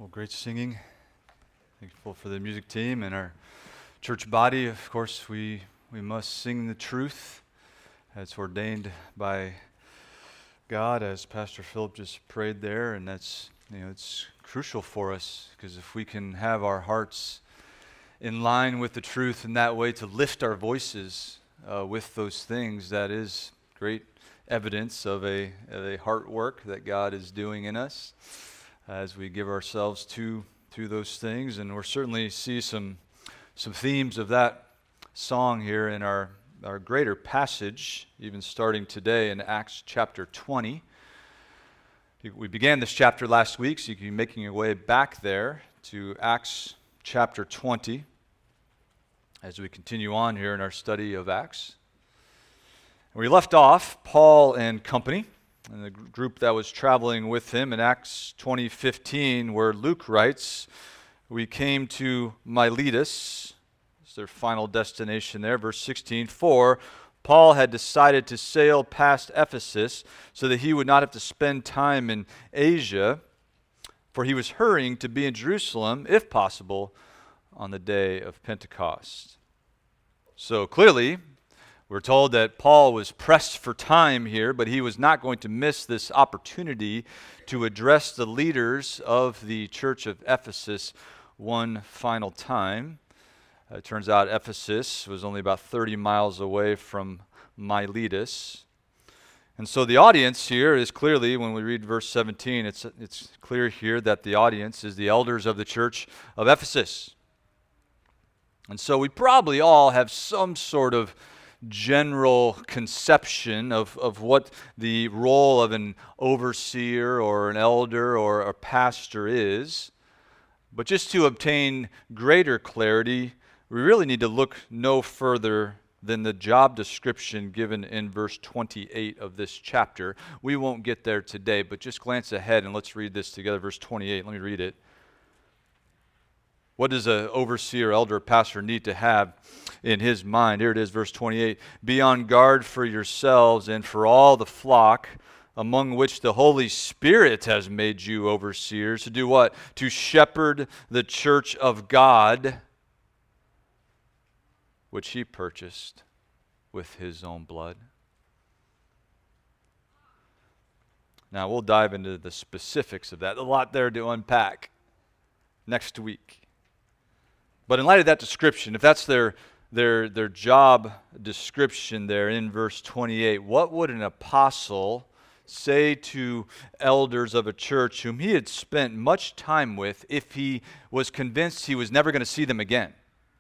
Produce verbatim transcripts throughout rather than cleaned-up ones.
Well, great singing. Thankful for the music team and our church body. Of course, we, we must sing the truth as ordained by God, as Pastor Philip just prayed there, and that's, you know, it's crucial for us, because if we can have our hearts in line with the truth in that way, to lift our voices uh, with those things, that is great evidence of a, of a heart work that God is doing in us as we give ourselves to to those things. And we'll certainly see some some themes of that song here in our, our greater passage, even starting today in Acts chapter twenty. We began this chapter last week, so you can be making your way back there to Acts chapter twenty as we continue on here in our study of Acts. We left off Paul and company, and the group that was traveling with him in Acts twenty fifteen, where Luke writes, we came to Miletus. It's their final destination there. Verse sixteen, for Paul had decided to sail past Ephesus so that he would not have to spend time in Asia, for he was hurrying to be in Jerusalem, if possible, on the day of Pentecost. So clearly, we're told that Paul was pressed for time here, but he was not going to miss this opportunity to address the leaders of the church of Ephesus one final time. Uh, it turns out Ephesus was only about thirty miles away from Miletus. And so the audience here is clearly, when we read verse seventeen, it's, it's clear here that the audience is the elders of the church of Ephesus. And so we probably all have some sort of general conception of, of what the role of an overseer or an elder or a pastor is. But just to obtain greater clarity, we really need to look no further than the job description given in verse twenty-eight of this chapter. We won't get there today, but just glance ahead and let's read this together. Verse twenty-eight, let me read it. What does an overseer, elder, pastor need to have in his mind? Here it is, verse twenty-eight. Be on guard for yourselves and for all the flock among which the Holy Spirit has made you overseers. To do what? To shepherd the church of God, which he purchased with his own blood. Now we'll dive into the specifics of that. A lot there to unpack next week. But in light of that description, if that's their their their job description there in verse twenty-eight, what would an apostle say to elders of a church whom he had spent much time with if he was convinced he was never going to see them again?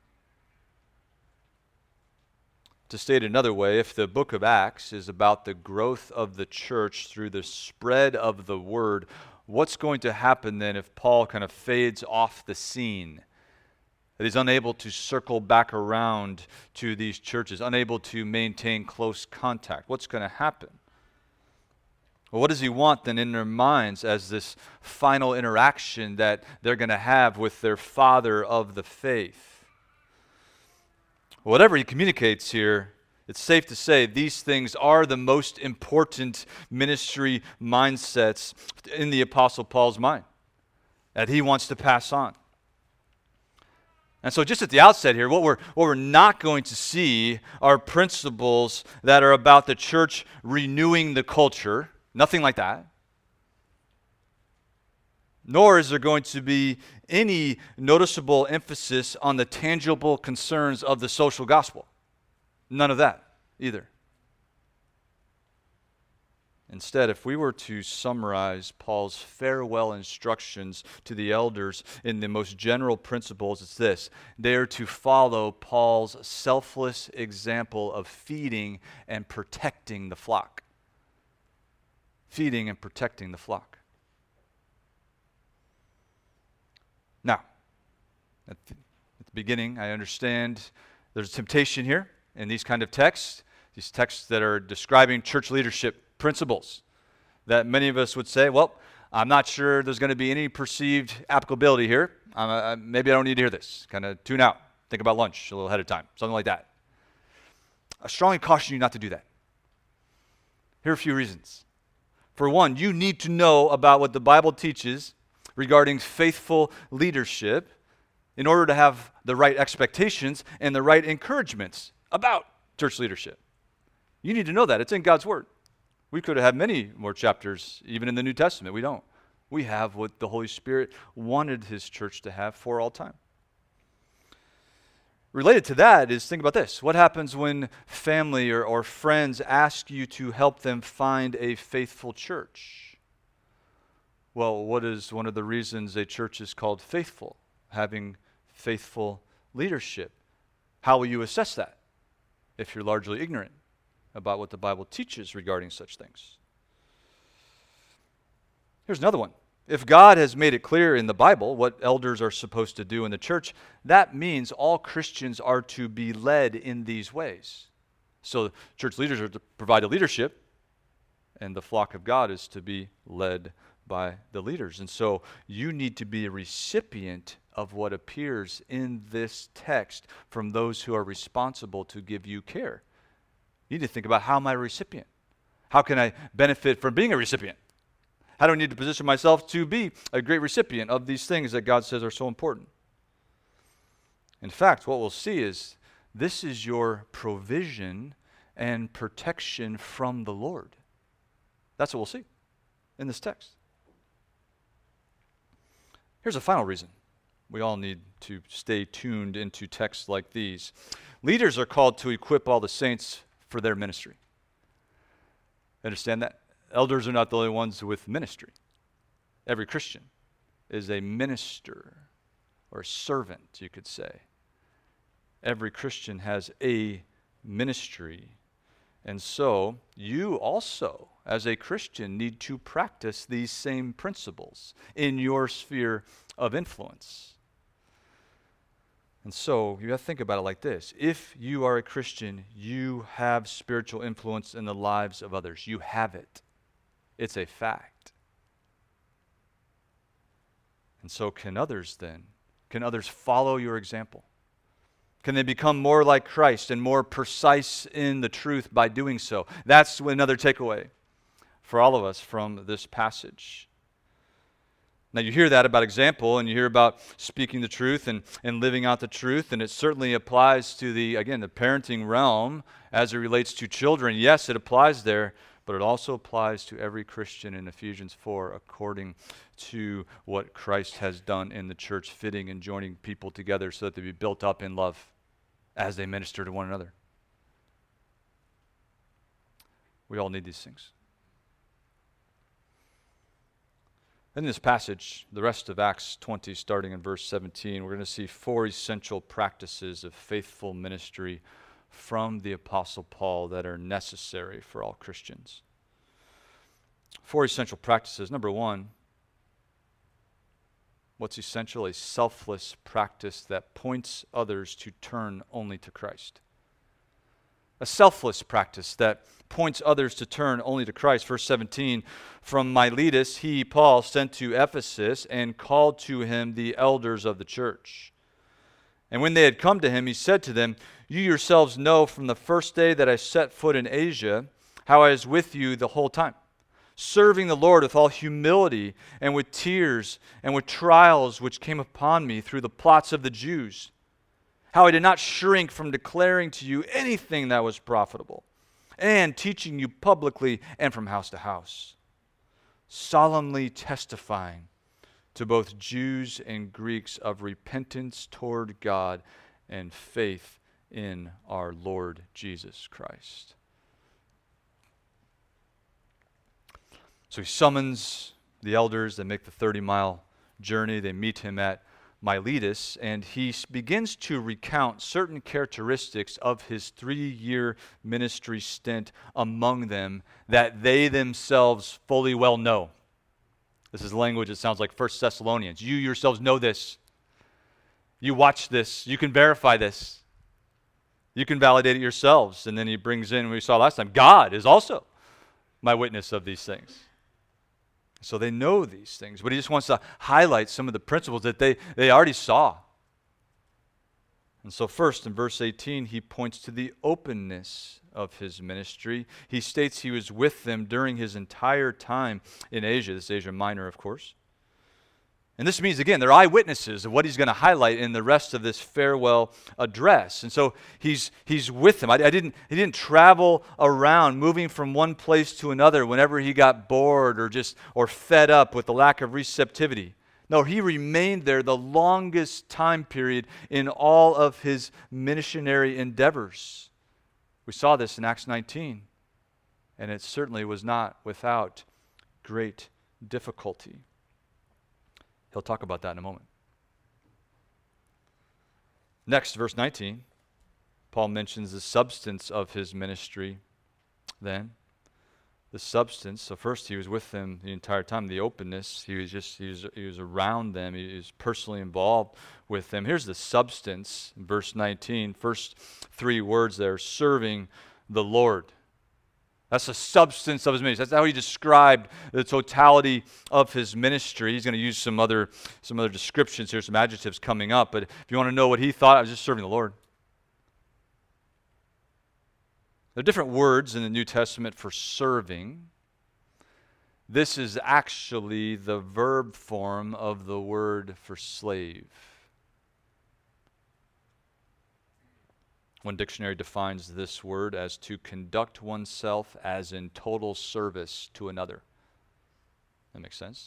To state it another way, if the book of Acts is about the growth of the church through the spread of the word, what's going to happen then if Paul kind of fades off the scene? That he's unable to circle back around to these churches, unable to maintain close contact. What's going to happen? Well, what does he want then in their minds as this final interaction that they're going to have with their father of the faith? Whatever he communicates here, it's safe to say these things are the most important ministry mindsets in the Apostle Paul's mind that he wants to pass on. And so just at the outset here, what we're, what we're not going to see are principles that are about the church renewing the culture. Nothing like that. Nor is there going to be any noticeable emphasis on the tangible concerns of the social gospel. None of that either. Instead, if we were to summarize Paul's farewell instructions to the elders in the most general principles, it's this. They are to follow Paul's selfless example of feeding and protecting the flock. Feeding and protecting the flock. Now, at the, at the beginning, I understand there's a temptation here in these kind of texts, these texts that are describing church leadership principles, that many of us would say, well, I'm not sure there's going to be any perceived applicability here. Um, uh, maybe I don't need to hear this. Kind of tune out. Think about lunch a little ahead of time. Something like that. I strongly caution you not to do that. Here are a few reasons. For one, you need to know about what the Bible teaches regarding faithful leadership in order to have the right expectations and the right encouragements about church leadership. You need to know that. It's in God's Word. We could have had many more chapters, even in the New Testament. We don't. We have what the Holy Spirit wanted His church to have for all time. Related to that is, think about this. What happens when family or, or friends ask you to help them find a faithful church? Well, what is one of the reasons a church is called faithful? Having faithful leadership. How will you assess that if you're largely ignorant about what the Bible teaches regarding such things? Here's another one. If God has made it clear in the Bible what elders are supposed to do in the church, that means all Christians are to be led in these ways. So church leaders are to provide the leadership, and the flock of God is to be led by the leaders. And so you need to be a recipient of what appears in this text from those who are responsible to give you care. You need to think about, how am I a recipient? How can I benefit from being a recipient? How do I need to position myself to be a great recipient of these things that God says are so important? In fact, what we'll see is this is your provision and protection from the Lord. That's what we'll see in this text. Here's a final reason we all need to stay tuned into texts like these. Leaders are called to equip all the saints for their ministry. Understand that? Elders are not the only ones with ministry. Every Christian is a minister or a servant, you could say. Every Christian has a ministry. And so you also, as a Christian, need to practice these same principles in your sphere of influence. And so you have to think about it like this. If you are a Christian, you have spiritual influence in the lives of others. You have it. It's a fact. And so can others then? Can others follow your example? Can they become more like Christ and more precise in the truth by doing so? That's another takeaway for all of us from this passage. Now you hear that about example, and you hear about speaking the truth and, and living out the truth, and it certainly applies to the, again, the parenting realm as it relates to children. Yes, it applies there, but it also applies to every Christian in Ephesians four according to what Christ has done in the church, fitting and joining people together so that they be built up in love as they minister to one another. We all need these things. In this passage, the rest of Acts twenty, starting in verse seventeen, we're going to see four essential practices of faithful ministry from the Apostle Paul that are necessary for all Christians. Four essential practices. Number one, what's essential? A selfless practice that points others to turn only to Christ. A selfless practice that points others to turn only to Christ. Verse seventeen, from Miletus he, Paul, sent to Ephesus and called to him the elders of the church. And when they had come to him, he said to them, you yourselves know from the first day that I set foot in Asia, how I was with you the whole time, serving the Lord with all humility and with tears and with trials which came upon me through the plots of the Jews. How I did not shrink from declaring to you anything that was profitable, and teaching you publicly and from house to house, solemnly testifying to both Jews and Greeks of repentance toward God and faith in our Lord Jesus Christ. So he summons the elders. They make the thirty-mile journey. They meet him at Miletus, and he begins to recount certain characteristics of his three-year ministry stint among them that they themselves fully well know. This is language that sounds like First Thessalonians. You yourselves know this. You watch this. You can verify this. You can validate it yourselves. And then he brings in, we saw last time, God is also my witness of these things. So they know these things, but he just wants to highlight some of the principles that they, they already saw. And so first, in verse eighteen, he points to the openness of his ministry. He states he was with them during his entire time in Asia, this Asia Minor, of course. And this means, again, they're eyewitnesses of what he's going to highlight in the rest of this farewell address. And so he's he's with them. I, I didn't he didn't travel around, moving from one place to another whenever he got bored or just or fed up with the lack of receptivity. No, he remained there the longest time period in all of his missionary endeavors. We saw this in Acts nineteen, and it certainly was not without great difficulty. He'll talk about that in a moment. Next, verse nineteen, Paul mentions the substance of his ministry then. The substance, so first he was with them the entire time, the openness, he was just, he was, he was around them, he was personally involved with them. Here's the substance, verse nineteen, first three words there, serving the Lord. That's the substance of his ministry. That's how he described the totality of his ministry. He's going to use some other some other descriptions here, some adjectives coming up. But if you want to know what he thought, I was just serving the Lord. There are different words in the New Testament for serving. This is actually the verb form of the word for slave. One dictionary defines this word as to conduct oneself as in total service to another. That makes sense?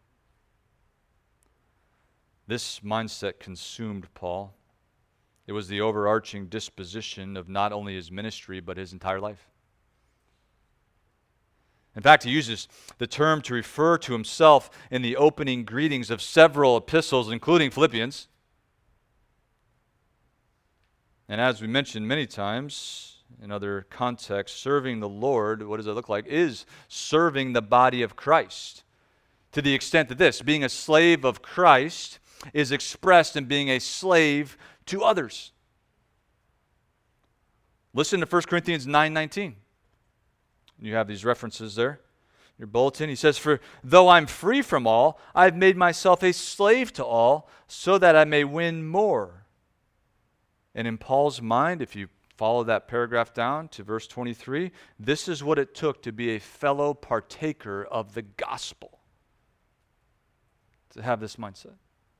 This mindset consumed Paul. It was the overarching disposition of not only his ministry, but his entire life. In fact, he uses the term to refer to himself in the opening greetings of several epistles, including Philippians. And as we mentioned many times in other contexts, serving the Lord, what does it look like? Is serving the body of Christ. To the extent that this, being a slave of Christ, is expressed in being a slave to others. Listen to First Corinthians nine nineteen. You have these references there. Your bulletin, he says, "For though I'm free from all, I've made myself a slave to all, so that I may win more." And in Paul's mind, if you follow that paragraph down to verse twenty-three, this is what it took to be a fellow partaker of the gospel, to have this mindset.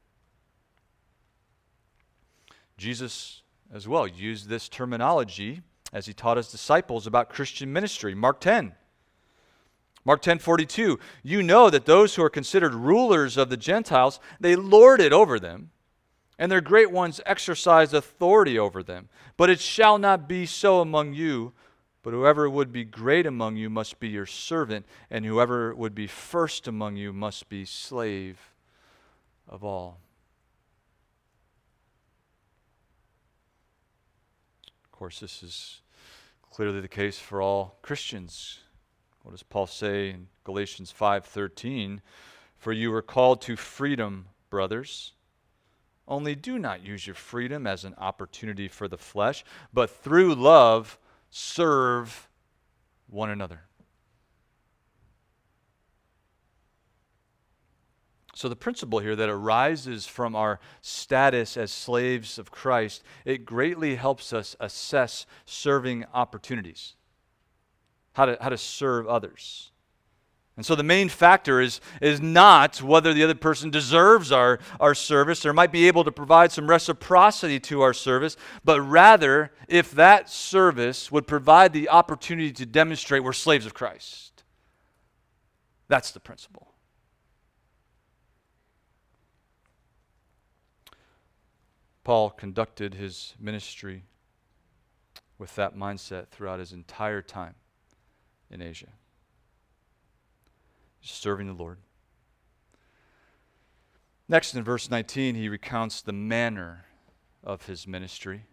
Jesus as well used this terminology as he taught his disciples about Christian ministry. Mark ten. Mark ten forty-two, "You know that those who are considered rulers of the Gentiles, they lord it over them, and their great ones exercise authority over them. But it shall not be so among you, but whoever would be great among you must be your servant, and whoever would be first among you must be slave of all." Of course, this is clearly the case for all Christians. What does Paul say in Galatians five thirteen? "For you were called to freedom, brothers. Only do not use your freedom as an opportunity for the flesh, but through love serve one another." So the principle here that arises from our status as slaves of Christ, it greatly helps us assess serving opportunities, how to, how to serve others. And so the main factor is, is not whether the other person deserves our, our service or might be able to provide some reciprocity to our service, but rather if that service would provide the opportunity to demonstrate we're slaves of Christ. That's the principle. Paul conducted his ministry with that mindset throughout his entire time in Asia. Serving the Lord. Next, in verse nineteen, he recounts the manner of his ministry.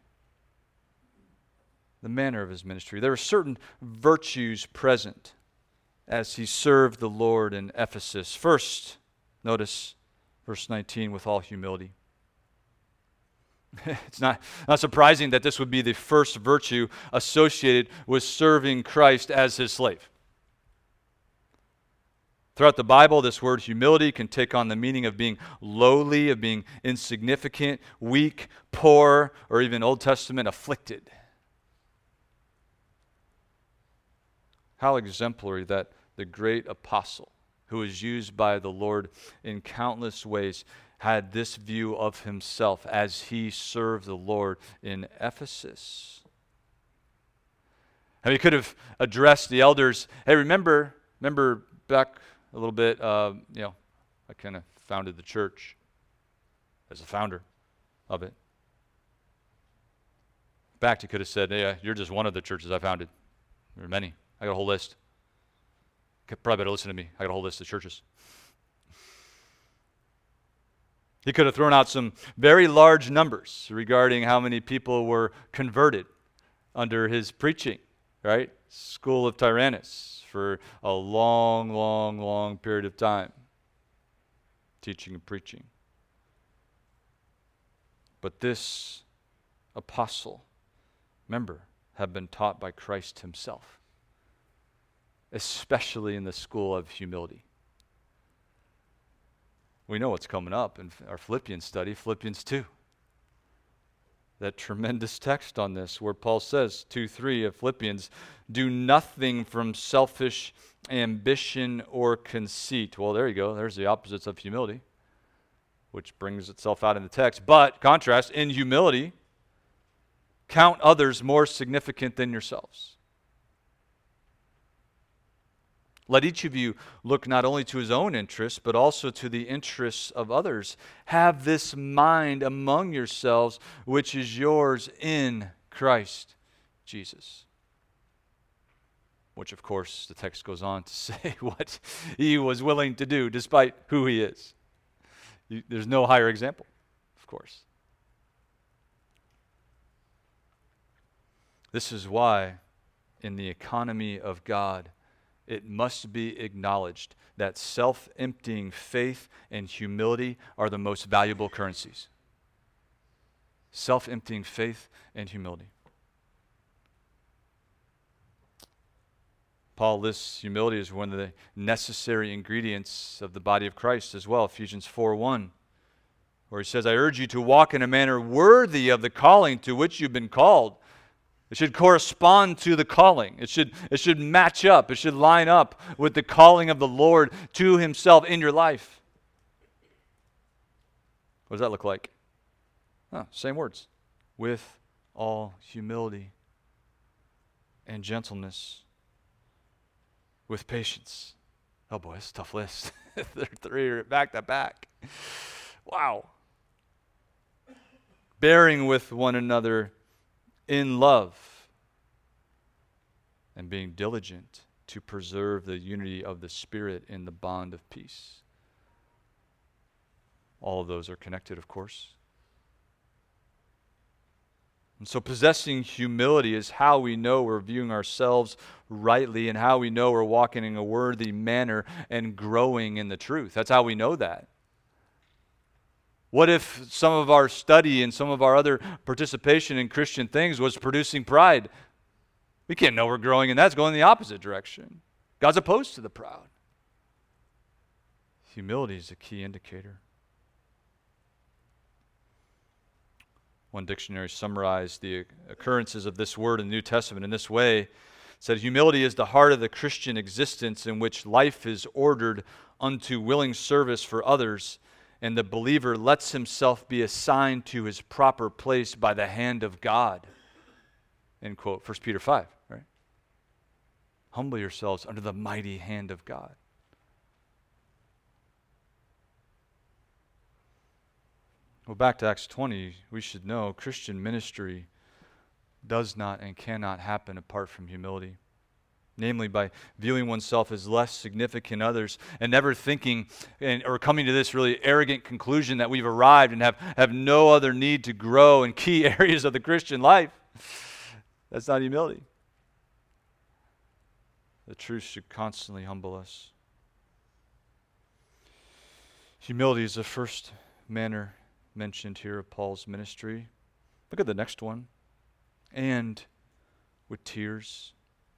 The manner of his ministry. There were certain virtues present as he served the Lord in Ephesus. First, notice verse nineteen, with all humility. It's not, not surprising that this would be the first virtue associated with serving Christ as his slave. Throughout the Bible, this word humility can take on the meaning of being lowly, of being insignificant, weak, poor, or even Old Testament afflicted. How exemplary that the great apostle who was used by the Lord in countless ways, had this view of himself as he served the Lord in Ephesus. And he could have addressed the elders, hey, remember, remember back a little bit, uh, you know, I kind of founded the church as a founder of it. In fact, he could have said, hey, you're just one of the churches I founded. There are many. I got a whole list. Probably better listen to me. I got a whole list of churches. He could have thrown out some very large numbers regarding how many people were converted under his preaching, right? School of Tyrannus for a long, long, long period of time, teaching and preaching. But this apostle, remember, had been taught by Christ himself, especially in the school of humility. We know what's coming up in our Philippians study, Philippians two. That tremendous text on this where Paul says, two three of Philippians, do nothing from selfish ambition or conceit. Well, there you go. There's the opposites of humility, which brings itself out in the text. But, contrast, in humility, count others more significant than yourselves. Let each of you look not only to his own interests, but also to the interests of others. Have this mind among yourselves, which is yours in Christ Jesus. Which, of course, the text goes on to say what he was willing to do, despite who he is. You, there's no higher example, of course. This is why, in the economy of God, it must be acknowledged that self-emptying faith and humility are the most valuable currencies. Self-emptying faith and humility. Paul lists humility as one of the necessary ingredients of the body of Christ as well. Ephesians four one, where he says, I urge you to walk in a manner worthy of the calling to which you've been called. It should correspond to the calling. It should, it should match up. It should line up with the calling of the Lord to himself in your life. What does that look like? Oh, same words. With all humility and gentleness, with patience. Oh boy, it's a tough list. They're three back to back. Wow. Bearing with one another in love, and being diligent to preserve the unity of the Spirit in the bond of peace. All of those are connected, of course. And so possessing humility is how we know we're viewing ourselves rightly and how we know we're walking in a worthy manner and growing in the truth. That's how we know that. What if some of our study and some of our other participation in Christian things was producing pride? We can't know we're growing in that. It's going in the opposite direction. God's opposed to the proud. Humility is a key indicator. One dictionary summarized the occurrences of this word in the New Testament in this way. It said, humility is the heart of the Christian existence in which life is ordered unto willing service for others, and the believer lets himself be assigned to his proper place by the hand of God. End quote. First Peter five, right? Humble yourselves under the mighty hand of God. Well, back to Acts twenty, we should know Christian ministry does not and cannot happen apart from humility. Namely, by viewing oneself as less significant others and never thinking and, or coming to this really arrogant conclusion that we've arrived and have, have no other need to grow in key areas of the Christian life. That's not humility. The truth should constantly humble us. Humility is the first manner mentioned here of Paul's ministry. Look at the next one. And with tears.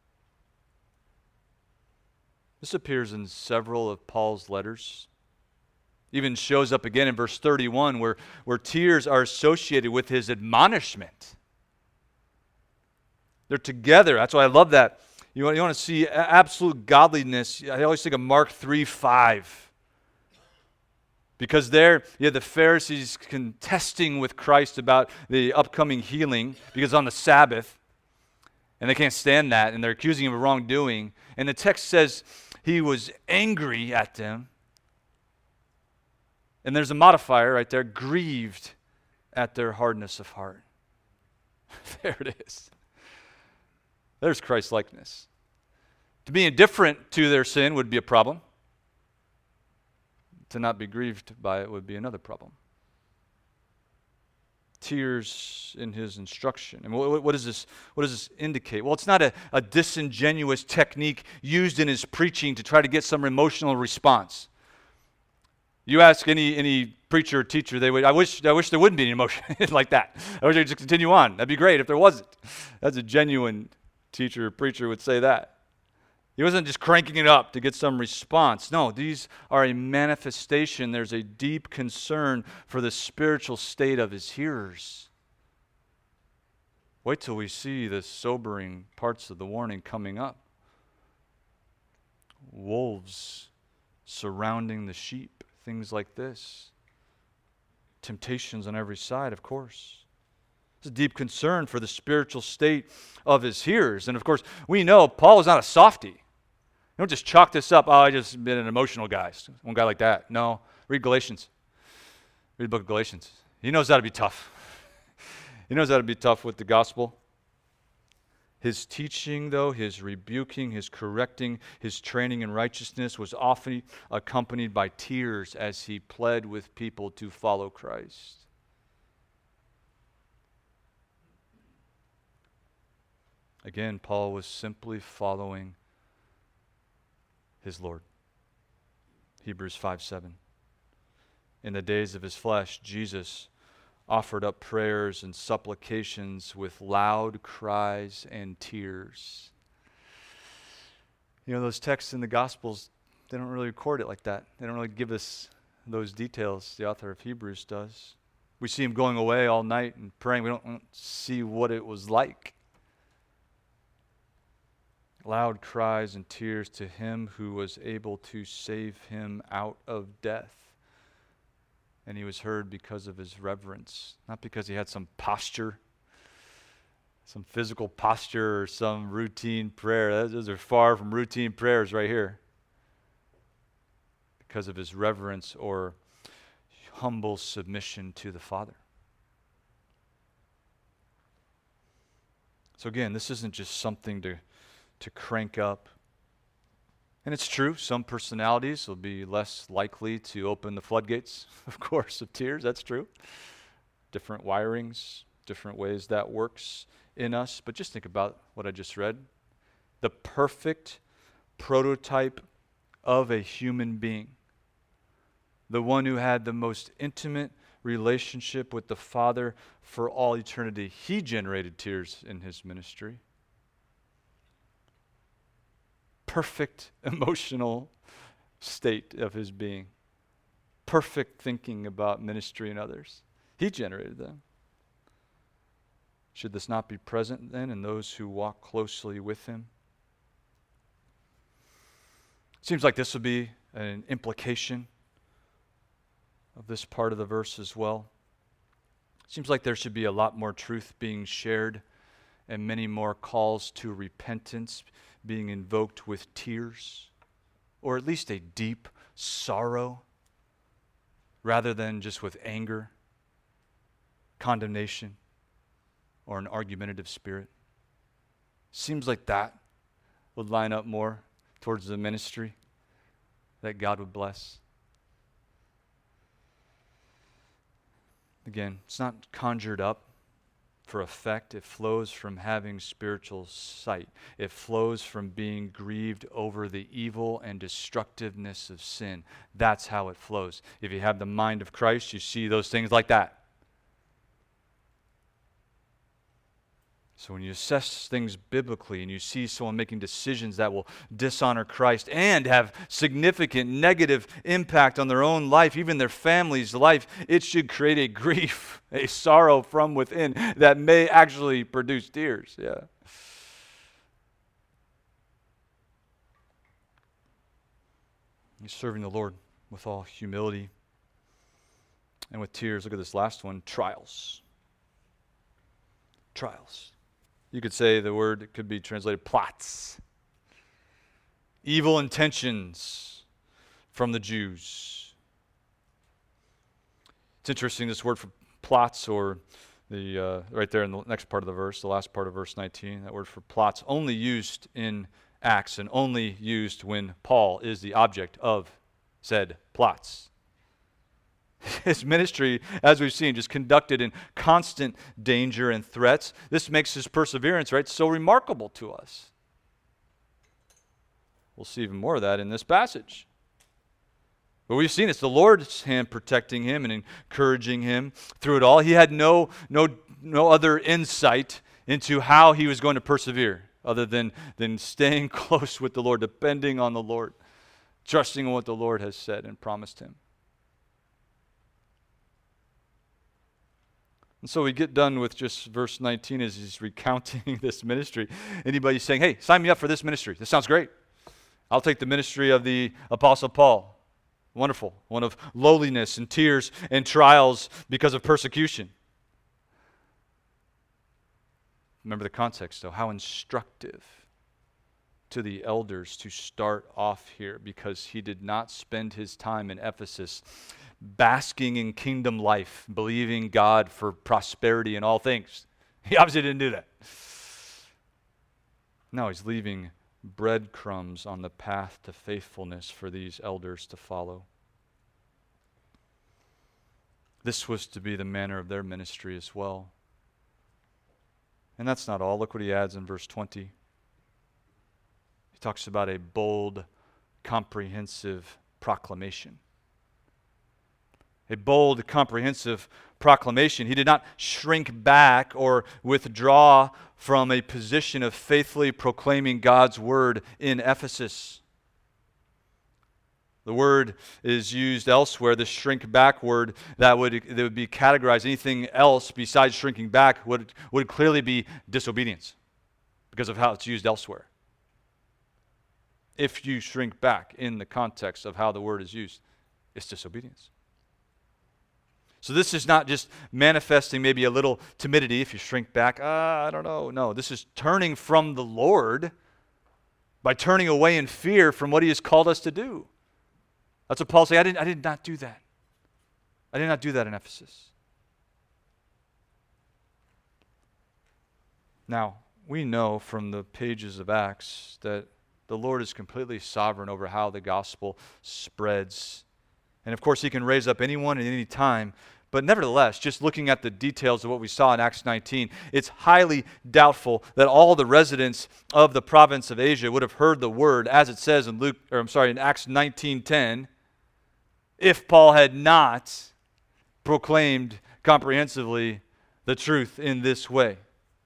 This appears in several of Paul's letters. Even shows up again in verse thirty-one where, where tears are associated with his admonishment. They're together. That's why I love that. You want, you want to see absolute godliness. I always think of Mark three five. Because there, you have the Pharisees contesting with Christ about the upcoming healing because on the Sabbath, and they can't stand that, and they're accusing him of wrongdoing. And the text says he was angry at them. And there's a modifier right there, grieved at their hardness of heart. There it is. There's Christ-likeness. To be indifferent to their sin would be a problem. To not be grieved by it would be another problem. Tears in his instruction. And what, what, does this, what does this indicate? Well, it's not a, a disingenuous technique used in his preaching to try to get some emotional response. You ask any any preacher or teacher, they would. I wish I wish there wouldn't be any emotion like that. I wish I could just continue on. That'd be great if there wasn't. That's a genuine teacher or preacher would say that. He wasn't just cranking it up to get some response. No, these are a manifestation. There's a deep concern for the spiritual state of his hearers. Wait till we see the sobering parts of the warning coming up. Wolves surrounding the sheep, things like this. Temptations on every side, of course. It's a deep concern for the spiritual state of his hearers. And of course, we know Paul is not a softie. Don't just chalk this up, oh, I just been an emotional guy. One guy like that. No. Read Galatians. Read the book of Galatians. He knows how to be tough. He knows how to be tough with the gospel. His teaching, though, his rebuking, his correcting, his training in righteousness was often accompanied by tears as he pled with people to follow Christ. Again, Paul was simply following his Lord. Hebrews five seven. In the days of his flesh, Jesus offered up prayers and supplications with loud cries and tears. You know, those texts in the Gospels, they don't really record it like that. They don't really give us those details. The author of Hebrews does. We see him going away all night and praying. We don't, we don't see what it was like. Loud cries and tears to him who was able to save him out of death. And he was heard because of his reverence, not because he had some posture, some physical posture or some routine prayer. Those are far from routine prayers right here. Because of his reverence or humble submission to the Father. So again, this isn't just something to to crank up. And it's true, some personalities will be less likely to open the floodgates, of course, of tears. That's true. Different wirings, different ways that works in us. But just think about what I just read. The perfect prototype of a human being. The one who had the most intimate relationship with the Father for all eternity. He generated tears in his ministry. Perfect emotional state of his being. Perfect thinking about ministry and others. He generated them. Should this not be present then in those who walk closely with him? Seems like this would be an implication of this part of the verse as well. Seems like there should be a lot more truth being shared and many more calls to repentance being invoked with tears, or at least a deep sorrow, rather than just with anger, condemnation, or an argumentative spirit. Seems like that would line up more towards the ministry that God would bless. Again, it's not conjured up for effect. It flows from having spiritual sight. It flows from being grieved over the evil and destructiveness of sin. That's how it flows. If you have the mind of Christ, you see those things like that. So when you assess things biblically and you see someone making decisions that will dishonor Christ and have significant negative impact on their own life, even their family's life, it should create a grief, a sorrow from within that may actually produce tears. Yeah. He's serving the Lord with all humility and with tears. Look at this last one, trials. Trials. You could say the word could be translated plots. Evil intentions from the Jews. It's interesting, this word for plots, or the uh, right there in the next part of the verse, the last part of verse nineteen, that word for plots, only used in Acts and only used when Paul is the object of said plots. His ministry, as we've seen, just conducted in constant danger and threats. This makes his perseverance, right, so remarkable to us. We'll see even more of that in this passage. But we've seen it's the Lord's hand protecting him and encouraging him through it all. He had no, no, no other insight into how he was going to persevere other than, than staying close with the Lord, depending on the Lord, trusting in what the Lord has said and promised him. And so we get done with just verse nineteen as he's recounting this ministry. Anybody saying, hey, sign me up for this ministry. This sounds great. I'll take the ministry of the Apostle Paul. Wonderful. One of lowliness and tears and trials because of persecution. Remember the context, though. How instructive to the elders to start off here, because he did not spend his time in Ephesus basking in kingdom life, believing God for prosperity in all things. He obviously didn't do that. No, he's leaving breadcrumbs on the path to faithfulness for these elders to follow. This was to be the manner of their ministry as well. And that's not all. Look what he adds in verse twenty. He talks about a bold, comprehensive proclamation. A bold, comprehensive proclamation. He did not shrink back or withdraw from a position of faithfully proclaiming God's word in Ephesus. The word is used elsewhere, the shrink back word, that would, that would be categorized. Anything else besides shrinking back would, would clearly be disobedience because of how it's used elsewhere. If you shrink back in the context of how the word is used, it's disobedience. So this is not just manifesting maybe a little timidity if you shrink back. Ah, I don't know. No, this is turning from the Lord by turning away in fear from what he has called us to do. That's what Paul said. I didn't, I did not do that. I did not do that in Ephesus. Now, we know from the pages of Acts that the Lord is completely sovereign over how the gospel spreads. And of course, he can raise up anyone at any time. But nevertheless, just looking at the details of what we saw in Acts nineteen, it's highly doubtful that all the residents of the province of Asia would have heard the word, as it says in Luke, or I'm sorry, in Acts nineteen ten, if Paul had not proclaimed comprehensively the truth in this way.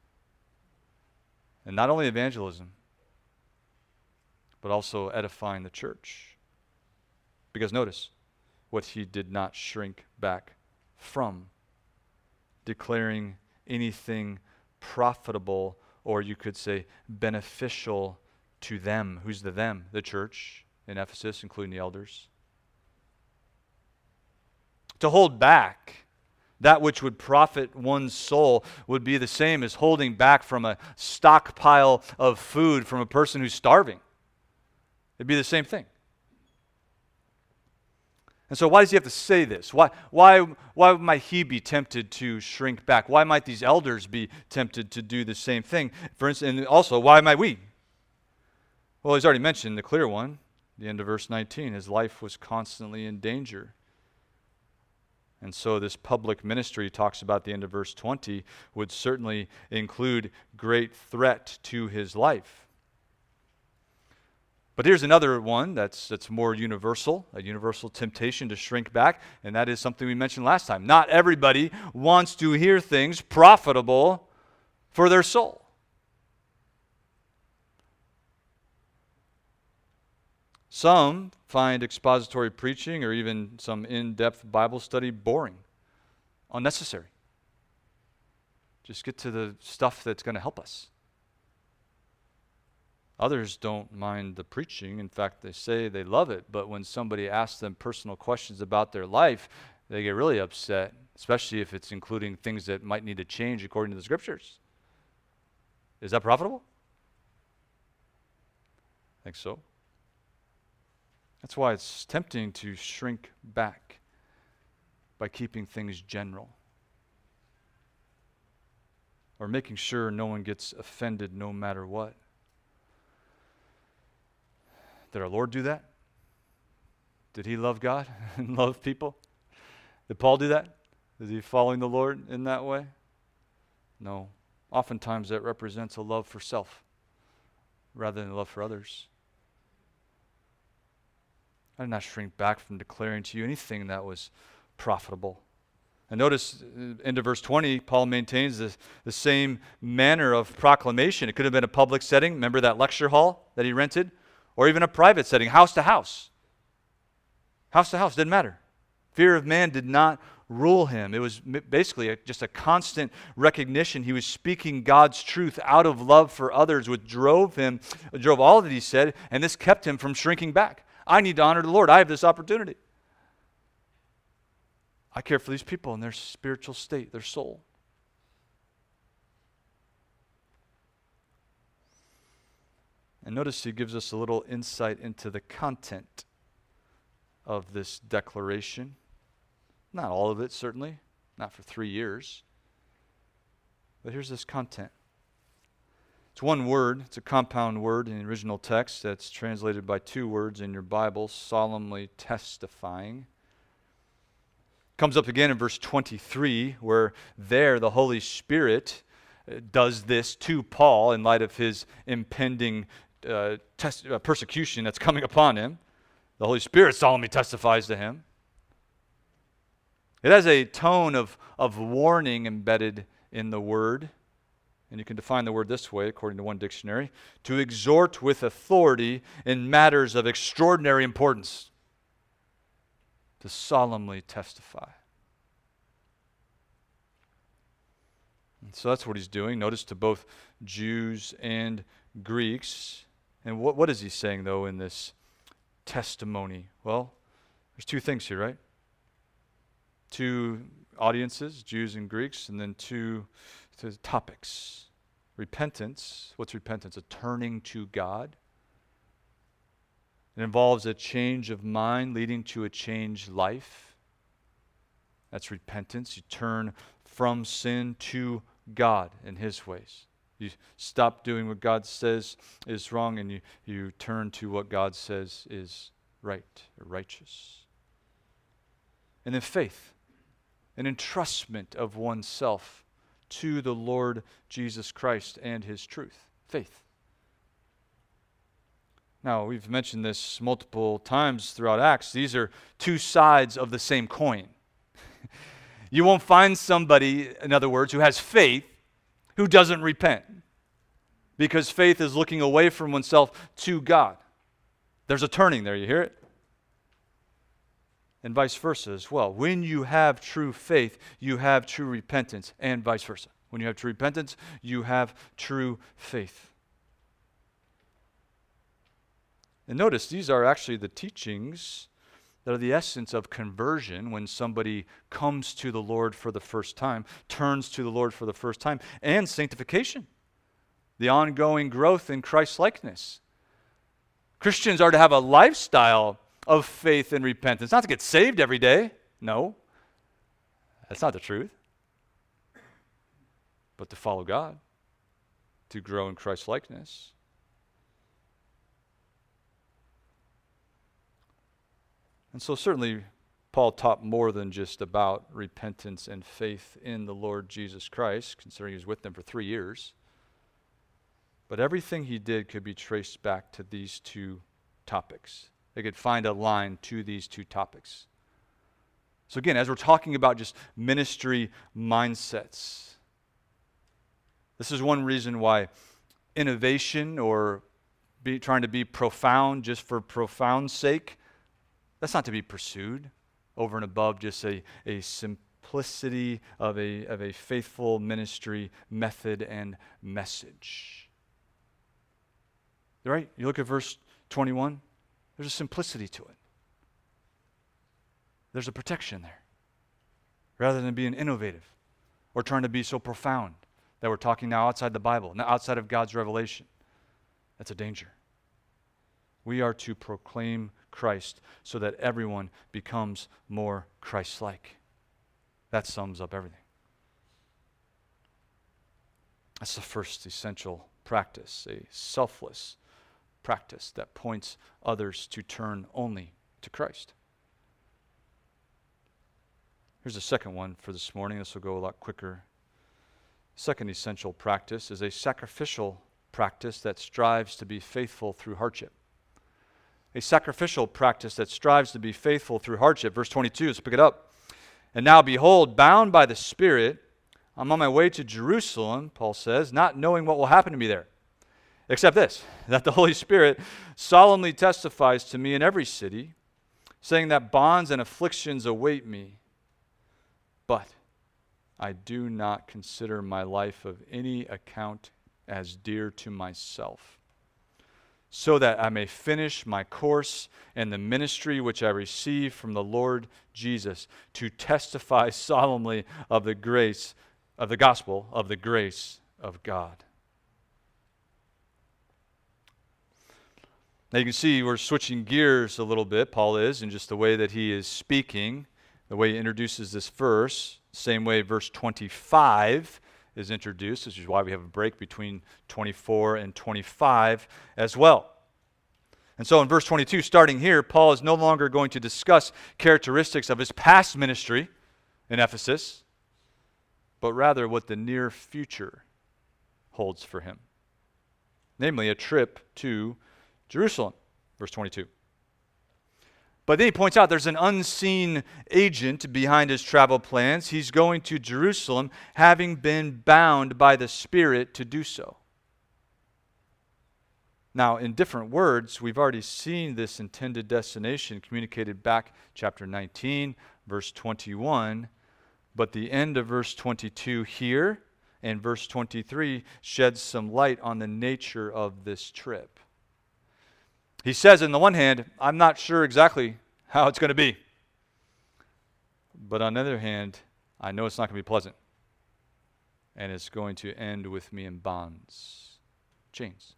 And not only evangelism, but also edifying the church. Because notice what he did not shrink back from, declaring anything profitable, or you could say beneficial to them. Who's the them? The church in Ephesus, including the elders. To hold back that which would profit one's soul would be the same as holding back from a stockpile of food from a person who's starving. It'd be the same thing. And so why does he have to say this? Why, why, why might he be tempted to shrink back? Why might these elders be tempted to do the same thing? For instance, and also, why might we? Well, he's already mentioned the clear one, the end of verse nineteen. His life was constantly in danger. And so this public ministry he talks about at the end of verse twenty would certainly include great threat to his life. But here's another one that's that's more universal, a universal temptation to shrink back, and that is something we mentioned last time. Not everybody wants to hear things profitable for their soul. Some find expository preaching or even some in-depth Bible study boring, unnecessary. Just get to the stuff that's going to help us. Others don't mind the preaching. In fact, they say they love it. But when somebody asks them personal questions about their life, they get really upset, especially if it's including things that might need to change according to the Scriptures. Is that profitable? I think so. That's why it's tempting to shrink back by keeping things general, or making sure no one gets offended no matter what. Did our Lord do that? Did he love God and love people? Did Paul do that? Is he following the Lord in that way? No. Oftentimes that represents a love for self rather than a love for others. I did not shrink back from declaring to you anything that was profitable. And notice, into verse twenty, Paul maintains the, the same manner of proclamation. It could have been a public setting. Remember that lecture hall that he rented? Or even a private setting, house to house. House to house, didn't matter. Fear of man did not rule him. It was basically a, just a constant recognition. He was speaking God's truth out of love for others, which drove him, drove all that he said, and this kept him from shrinking back. I need to honor the Lord. I have this opportunity. I care for these people and their spiritual state, their soul. And notice he gives us a little insight into the content of this declaration. Not all of it, certainly. Not for three years. But here's this content. It's one word. It's a compound word in the original text that's translated by two words in your Bible, solemnly testifying. Comes up again in verse twenty-three, where there the Holy Spirit does this to Paul in light of his impending uh, test, uh, persecution that's coming upon him. The Holy Spirit solemnly testifies to him. It has a tone of, of warning embedded in the word. And you can define the word this way, according to one dictionary: to exhort with authority in matters of extraordinary importance. To solemnly testify. And so that's what he's doing. Notice to both Jews and Greeks. And what, what is he saying, though, in this testimony? Well, there's two things here, right? Two audiences, Jews and Greeks, and then two, two topics. Repentance. What's repentance? A turning to God. It involves a change of mind leading to a changed life. That's repentance. You turn from sin to God and His ways. You stop doing what God says is wrong, and you, you turn to what God says is right or righteous. And then faith, an entrustment of oneself to the Lord Jesus Christ and His truth. Faith. Now, we've mentioned this multiple times throughout Acts. These are two sides of the same coin. You won't find somebody, in other words, who has faith who doesn't repent, because faith is looking away from oneself to God. There's a turning there, you hear it? And vice versa as well. When you have true faith, you have true repentance, and vice versa. When you have true repentance, you have true faith. And notice, these are actually the teachings that are the essence of conversion when somebody comes to the Lord for the first time, turns to the Lord for the first time, and sanctification, the ongoing growth in Christ-likeness. Christians are to have a lifestyle of faith and repentance, not to get saved every day. No, that's not the truth. But to follow God, to grow in Christ-likeness. And so certainly Paul taught more than just about repentance and faith in the Lord Jesus Christ, considering he was with them for three years. But everything he did could be traced back to these two topics. They could find a line to these two topics. So again, as we're talking about just ministry mindsets, this is one reason why innovation or be, trying to be profound just for profound's sake, that's not to be pursued over and above just a, a simplicity of a, of a faithful ministry method and message. right? You look at verse twenty-one, there's a simplicity to it. There's a protection there. Rather than being innovative or trying to be so profound that we're talking now outside the Bible, now outside of God's revelation. That's a danger. We are to proclaim Christ so that everyone becomes more Christ-like. That sums up everything. That's the first essential practice, a selfless practice that points others to turn only to Christ. Here's the second one for this morning. This will go a lot quicker. Second essential practice is a sacrificial practice that strives to be faithful through hardship. A sacrificial practice that strives to be faithful through hardship. Verse twenty-two, let's pick it up. And now behold, bound by the Spirit, I'm on my way to Jerusalem, Paul says, not knowing what will happen to me there. Except this, that the Holy Spirit solemnly testifies to me in every city, saying that bonds and afflictions await me. But I do not consider my life of any account as dear to myself, so that I may finish my course and the ministry which I received from the Lord Jesus, to testify solemnly of the grace, of the gospel, of the grace of God. Now you can see we're switching gears a little bit, Paul is, in just the way that he is speaking, the way he introduces this verse, same way verse twenty-five is introduced, which is why we have a break between twenty-four and twenty-five as well. And so in verse twenty-two, starting here, Paul is no longer going to discuss characteristics of his past ministry in Ephesus, but rather what the near future holds for him, namely a trip to Jerusalem, verse twenty-two. But then he points out there's an unseen agent behind his travel plans. He's going to Jerusalem, having been bound by the Spirit to do so. Now, in different words, we've already seen this intended destination communicated back chapter nineteen, verse twenty-one, but the end of verse twenty-two here and verse twenty-three sheds some light on the nature of this trip. He says, on the one hand, I'm not sure exactly how it's going to be. But on the other hand, I know it's not going to be pleasant. And it's going to end with me in bonds, chains.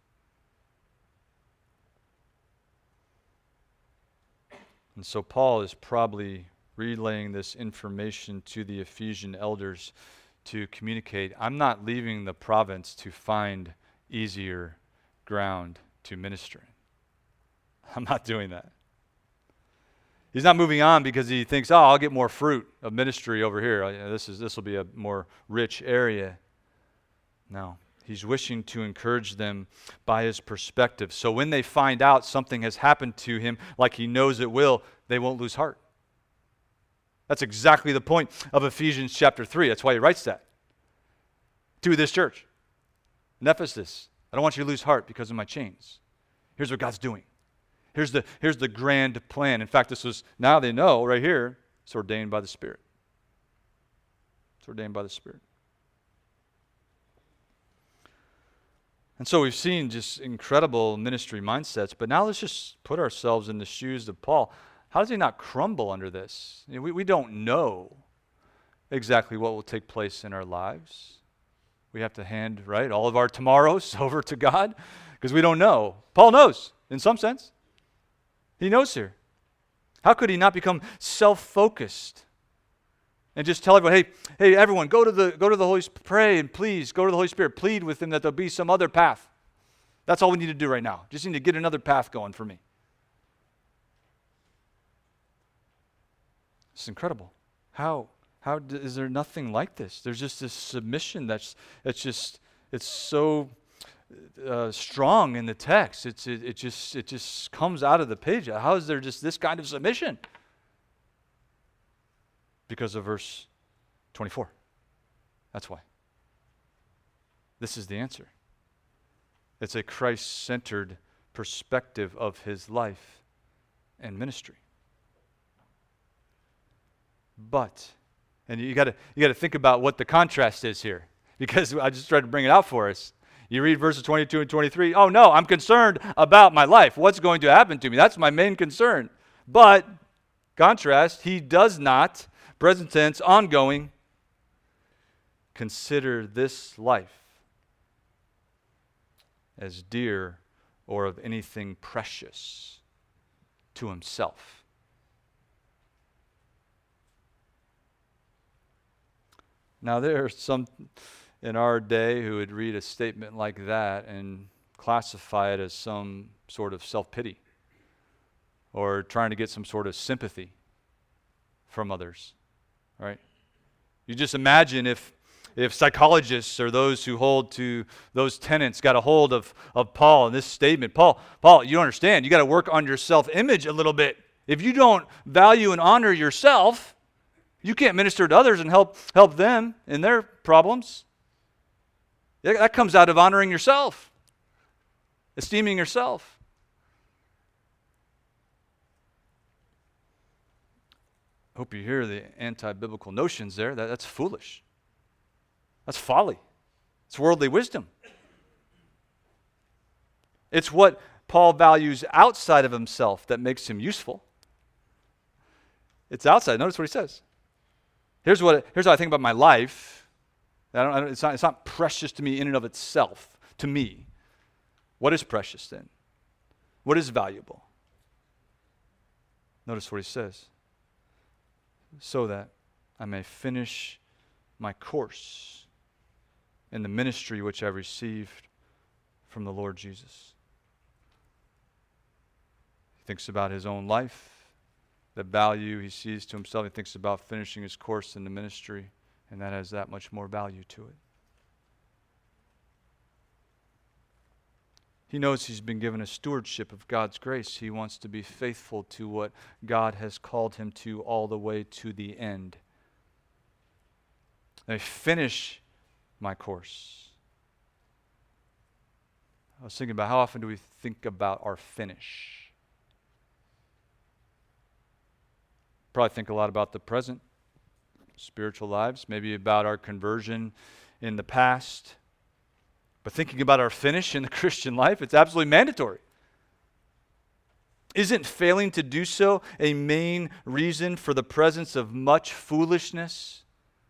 And so Paul is probably relaying this information to the Ephesian elders to communicate, I'm not leaving the province to find easier ground to minister in. I'm not doing that. He's not moving on because he thinks, oh, I'll get more fruit of ministry over here. This is this will be a more rich area. No, he's wishing to encourage them by his perspective. So when they find out something has happened to him, like he knows it will, they won't lose heart. That's exactly the point of Ephesians chapter three. That's why he writes that to this church in Ephesus. I don't want you to lose heart because of my chains. Here's what God's doing. Here's the, here's the grand plan. In fact, this was, now they know right here, it's ordained by the Spirit. It's ordained by the Spirit. And so we've seen just incredible ministry mindsets, but now let's just put ourselves in the shoes of Paul. How does he not crumble under this? You know, we, we don't know exactly what will take place in our lives. We have to hand, right, all of our tomorrows over to God because we don't know. Paul knows, in some sense. He knows here. How could he not become self-focused and just tell everyone, hey, hey, everyone, go to the go to the Holy Spirit, pray and please go to the Holy Spirit, plead with him that there'll be some other path. That's all we need to do right now. Just need to get another path going for me. It's incredible. How how d- is there nothing like this? There's just this submission that's that's just it's so Uh, strong in the text. It's it, it just it just comes out of the page. How is there just this kind of submission? Because of verse twenty-four. That's why. This is the answer. It's a Christ-centered perspective of his life and ministry. But, and you got to you got to think about what the contrast is here, because I just tried to bring it out for us. You read verses twenty-two and twenty-three, oh no, I'm concerned about my life. What's going to happen to me? That's my main concern. But, contrast, he does not, present tense, ongoing, consider this life as dear or of anything precious to himself. Now, there are some in our day who would read a statement like that and classify it as some sort of self-pity or trying to get some sort of sympathy from others, right? You just imagine if if psychologists or those who hold to those tenets got a hold of, of Paul and this statement. Paul, Paul, you don't understand. You got to work on your self-image a little bit. If you don't value and honor yourself, you can't minister to others and help help them in their problems. That comes out of honoring yourself, esteeming yourself. I hope you hear the anti-biblical notions there. That, that's foolish. That's folly. It's worldly wisdom. It's what Paul values outside of himself that makes him useful. It's outside. Notice what he says. Here's what. Here's how I think about my life. I don't, I don't, it's, not, it's not precious to me in and of itself, to me. What is precious then? What is valuable? Notice what he says. So that I may finish my course in the ministry which I received from the Lord Jesus. He thinks about his own life, the value he sees to himself. He thinks about finishing his course in the ministry. And that has that much more value to it. He knows he's been given a stewardship of God's grace. He wants to be faithful to what God has called him to all the way to the end. I finish my course. I was thinking about how often do we think about our finish? Probably think a lot about the present. Spiritual lives, maybe about our conversion in the past. But thinking about our finish in the Christian life, it's absolutely mandatory. Isn't failing to do so a main reason for the presence of much foolishness,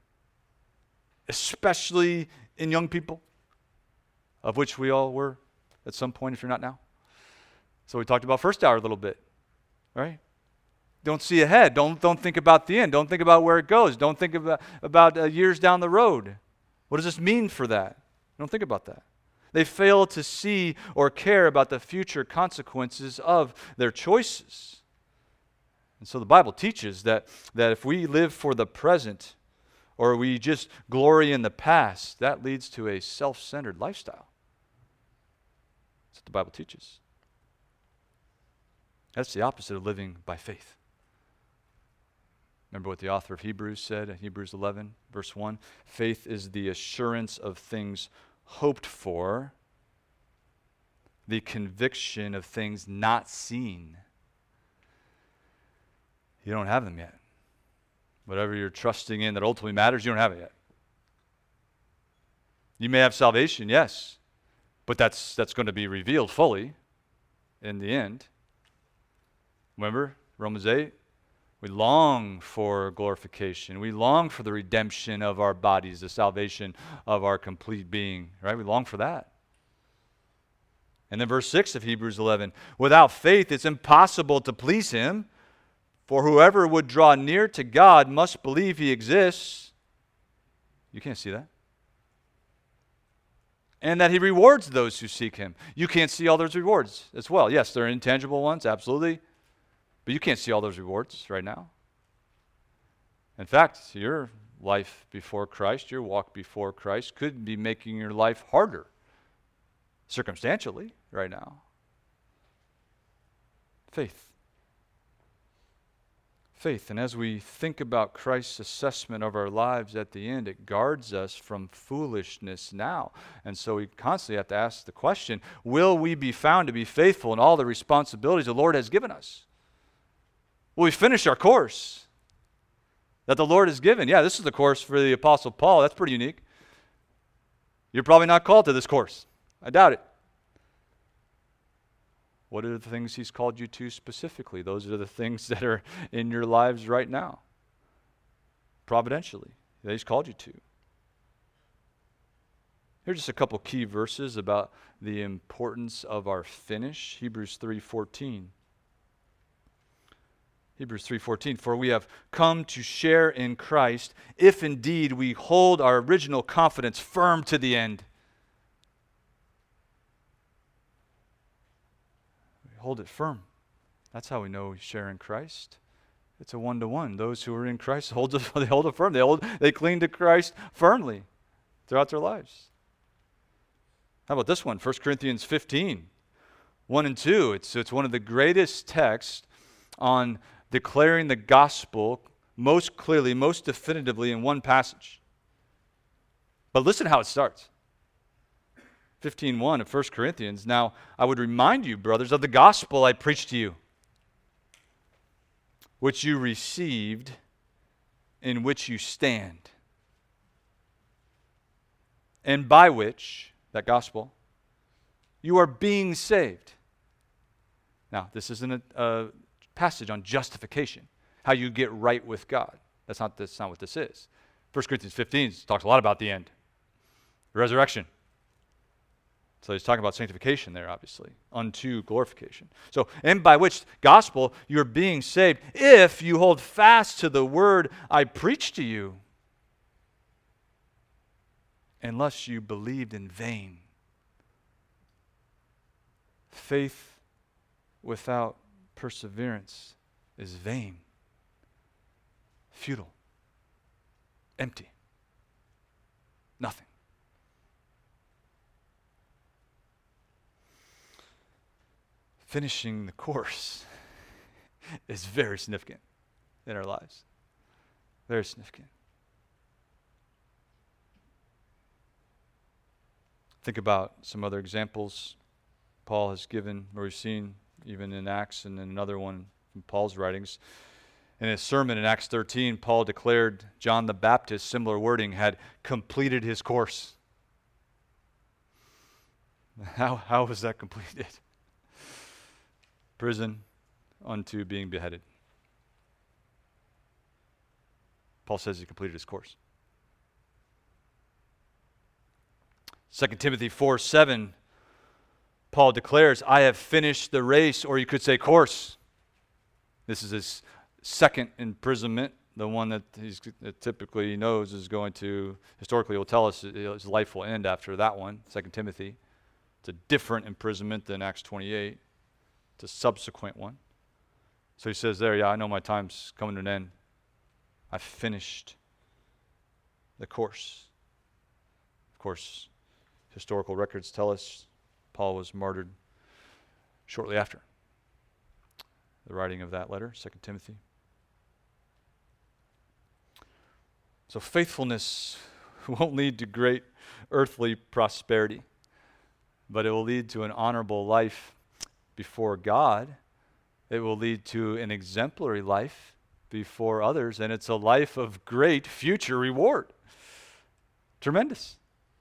especially in young people, of which we all were at some point, if you're not now? So we talked about first hour a little bit, right? Don't see ahead. Don't, don't think about the end. Don't think about where it goes. Don't think about, about uh, years down the road. What does this mean for that? Don't think about that. They fail to see or care about the future consequences of their choices. And so the Bible teaches that, that if we live for the present or we just glory in the past, that leads to a self-centered lifestyle. That's what the Bible teaches. That's the opposite of living by faith. Remember what the author of Hebrews said in Hebrews eleven, verse one? Faith is the assurance of things hoped for, the conviction of things not seen. You don't have them yet. Whatever you're trusting in that ultimately matters, you don't have it yet. You may have salvation, yes, but that's that's going to be revealed fully in the end. Remember Romans eight? We long for glorification. We long for the redemption of our bodies, the salvation of our complete being, right? We long for that. And then verse six of Hebrews eleven, without faith it's impossible to please him, for whoever would draw near to God must believe he exists. You can't see that. And that he rewards those who seek him. You can't see all those rewards as well. Yes, they're intangible ones, absolutely. But you can't see all those rewards right now. In fact, your life before Christ, your walk before Christ could be making your life harder circumstantially right now. Faith. Faith. And as we think about Christ's assessment of our lives at the end, it guards us from foolishness now. And so we constantly have to ask the question, will we be found to be faithful in all the responsibilities the Lord has given us? Will we finish our course that the Lord has given? Yeah, this is the course for the Apostle Paul. That's pretty unique. You're probably not called to this course. I doubt it. What are the things he's called you to specifically? Those are the things that are in your lives right now, providentially, that he's called you to. Here's just a couple key verses about the importance of our finish. Hebrews three fourteen. Hebrews three fourteen, for we have come to share in Christ, if indeed we hold our original confidence firm to the end. We hold it firm. That's how we know we share in Christ. It's a one-to-one. Those who are in Christ hold it, they hold it firm. They hold, they cling to Christ firmly throughout their lives. How about this one? First Corinthians fifteen, one and two. It's, it's one of the greatest texts on declaring the gospel most clearly, most definitively in one passage. But listen how it starts. fifteen one of First Corinthians. Now, I would remind you, brothers, of the gospel I preached to you, which you received, in which you stand, and by which, that gospel, you are being saved. Now, this isn't a, a passage on justification, how you get right with God. That's not, that's not what this is. First Corinthians fifteen talks a lot about the end, resurrection. So he's talking about sanctification there, obviously, unto glorification. So, and by which gospel you're being saved, if you hold fast to the word I preached to you, unless you believed in vain. Faith without perseverance is vain, futile, empty, nothing. Finishing the course is very significant in our lives. Very significant. Think about some other examples Paul has given, or we've seen even in Acts, and then another one from Paul's writings. In his sermon in Acts thirteen, Paul declared John the Baptist, similar wording, had completed his course. How, how was that completed? Prison unto being beheaded. Paul says he completed his course. Second Timothy four seven, Paul declares, I have finished the race, or you could say course. This is his second imprisonment, the one that he typically knows is going to, historically will tell us his life will end after that one, Second Timothy. It's a different imprisonment than Acts twenty-eight. It's a subsequent one. So he says there, yeah, I know my time's coming to an end. I've finished the course. Of course, historical records tell us Paul was martyred shortly after the writing of that letter, Second Timothy. So faithfulness won't lead to great earthly prosperity, but it will lead to an honorable life before God. It will lead to an exemplary life before others, and it's a life of great future reward. Tremendous.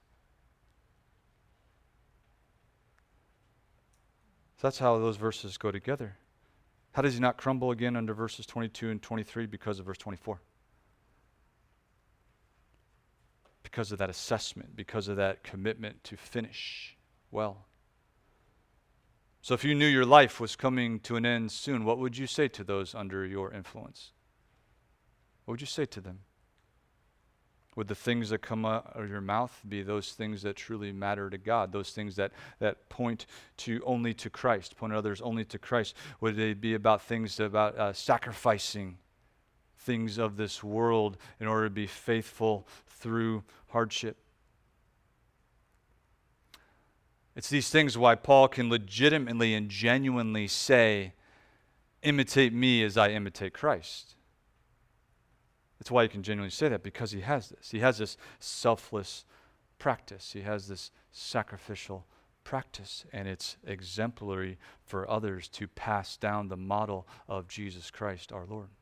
So that's how those verses go together. How does he not crumble again under verses twenty-two and twenty-three because of verse twenty-four? Because of that assessment, because of that commitment to finish well. So if you knew your life was coming to an end soon, what would you say to those under your influence? What would you say to them? Would the things that come out of your mouth be those things that truly matter to God, those things that, that point to only to Christ, point others only to Christ? Would they be about things about uh, sacrificing things of this world in order to be faithful through hardship? It's these things why Paul can legitimately and genuinely say, imitate me as I imitate Christ. That's why he can genuinely say that, because he has this. He has this selfless practice. He has this sacrificial practice, and it's exemplary for others to pass down the model of Jesus Christ our Lord.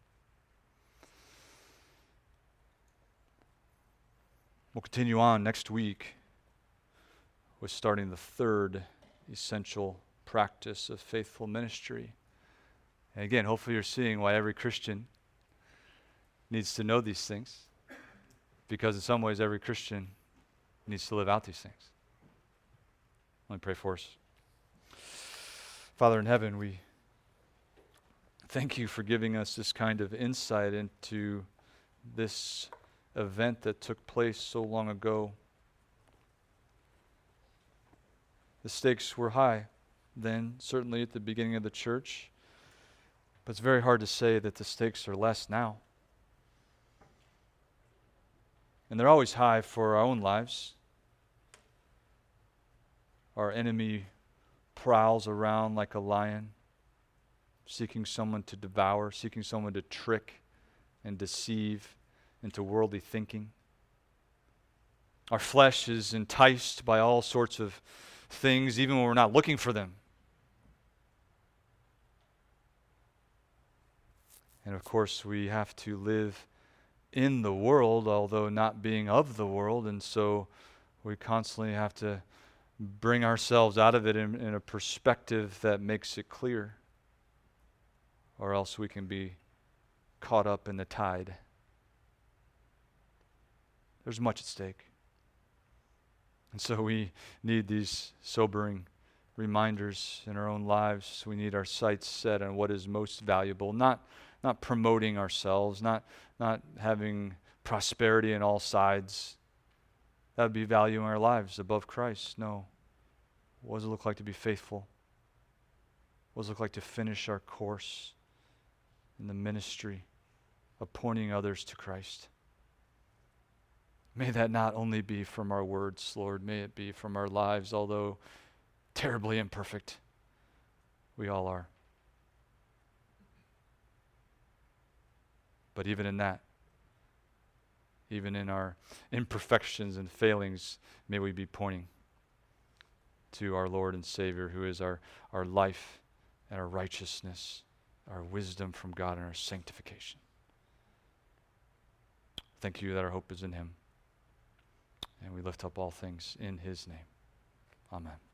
We'll continue on next week with starting the third essential practice of faithful ministry. And again, hopefully you're seeing why every Christian needs to know these things, because in some ways every Christian needs to live out these things. Let me pray for us. Father in heaven, we thank you for giving us this kind of insight into this event that took place so long ago. The stakes were high then, certainly at the beginning of the church, but it's very hard to say that the stakes are less now. And they're always high for our own lives. Our enemy prowls around like a lion, seeking someone to devour, seeking someone to trick and deceive into worldly thinking. Our flesh is enticed by all sorts of things, even when we're not looking for them. And of course, we have to live in the world, although not being of the world, and so we constantly have to bring ourselves out of it in, in a perspective that makes it clear, or else we can be caught up in the tide. There's much at stake. And so we need these sobering reminders in our own lives. We need our sights set on what is most valuable, not not promoting ourselves, not not having prosperity on all sides. That would be valuing our lives above Christ. No. What does it look like to be faithful? What does it look like to finish our course in the ministry of pointing others to Christ? May that not only be from our words, Lord, may it be from our lives, although terribly imperfect. We all are. But even in that, even in our imperfections and failings, may we be pointing to our Lord and Savior, who is our, our life and our righteousness, our wisdom from God and our sanctification. Thank you that our hope is in Him. And we lift up all things in His name. Amen.